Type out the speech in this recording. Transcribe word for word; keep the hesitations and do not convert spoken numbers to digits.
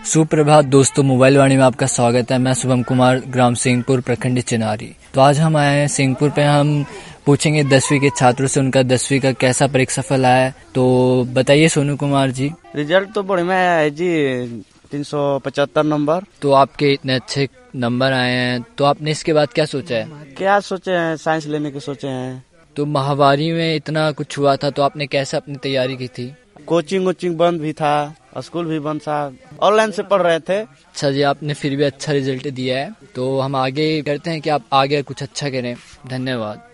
सुप्रभात दोस्तों, मोबाइल वाणी में आपका स्वागत है। मैं शुभम कुमार, ग्राम सिंहपुर, प्रखंड चिनारी। तो आज हम आए हैं सिंहपुर पे। हम पूछेंगे दसवीं के छात्रों से उनका दसवीं का कैसा परीक्षा फल आया है। तो बताइए सोनू कुमार जी। रिजल्ट तो बढ़िया है जी, तीन सौ पचहत्तर नंबर। तो आपके इतने अच्छे नंबर आए हैं, तो आपने इसके बाद क्या सोचा है? क्या सोचे हैं? साइंस लेने के सोचे हैं। तो महामारी में इतना कुछ हुआ था, तो आपने कैसे अपनी तैयारी की थी? कोचिंग वोचिंग बंद भी था, स्कूल भी बंद था, ऑनलाइन से पढ़ रहे थे। अच्छा जी, आपने फिर भी अच्छा रिजल्ट दिया है। तो हम आगे करते हैं कि आप आगे कुछ अच्छा करें। धन्यवाद।